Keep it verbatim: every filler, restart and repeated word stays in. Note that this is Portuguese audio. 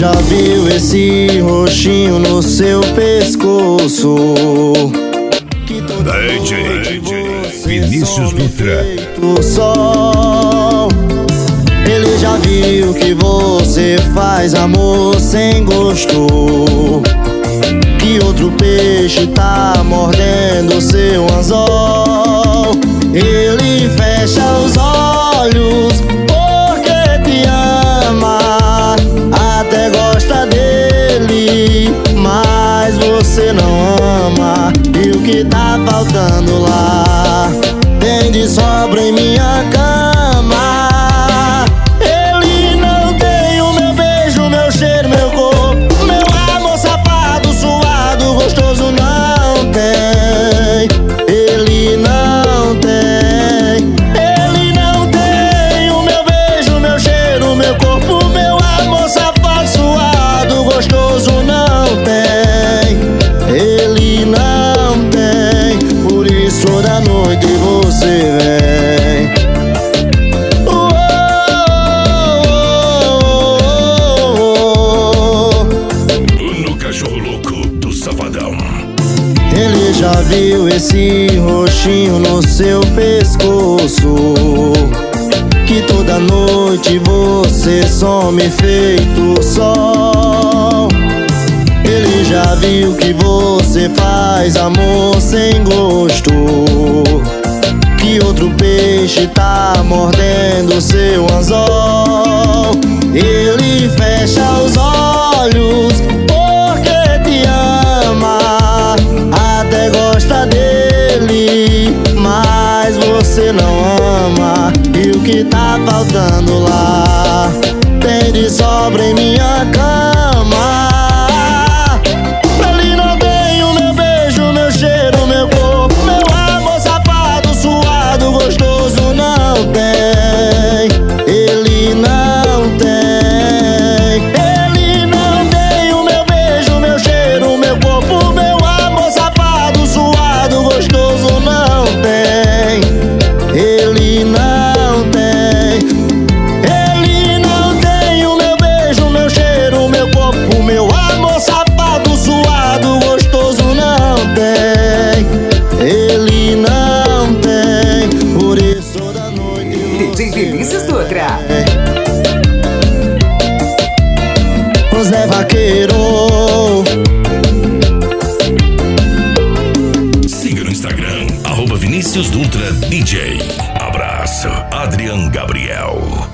já viu esse roxinho no seu pescoço? Que toda D J, noite D J você Vinícius some Dutra. feito sol. Ele já viu que você faz amor sem gosto, que outro peixe tá mordendo seu anzol. Ele fecha os olhos porque te ama, até gosta dele, mas você não ama. E o que tá faltando lá tem de sobra em minha cama. Ele não tem o meu beijo, meu cheiro, meu corpo, meu amor safado, suado, gostoso, não tem. Ele não tem. Ele não tem o meu beijo, meu cheiro, meu corpo, meu amor safado, suado, gostoso, não tem. Ele não tem. Por isso toda noite você vem. No cachorro louco do Safadão. Ele já viu esse roxinho no seu pescoço, que toda noite você some feito sol. Ele já viu que você faz amor sem gosto, que outro peixe tá mordendo seu anzol. Ele fecha os olhos porque te ama, até gosta dele, mas você não ama. E o que tá faltando lá tem de sobra em minha cama. Ele não tem o meu beijo, meu cheiro, meu corpo, meu amor safado, suado, gostoso, não tem. Ele não tem. Ele não tem o meu beijo, meu cheiro, meu corpo, meu amor safado, suado, gostoso, não tem. Ele não tem. Ele não tem o meu beijo, meu cheiro, meu corpo, meu amor safado, suado, gostoso, não tem. Ele não tem. Por isso toda noite D J Vinícius Dutra. José Vaqueiro. Siga no Instagram, arroba Vinícius Dutra D J. Abraço, Adrian Gabriel.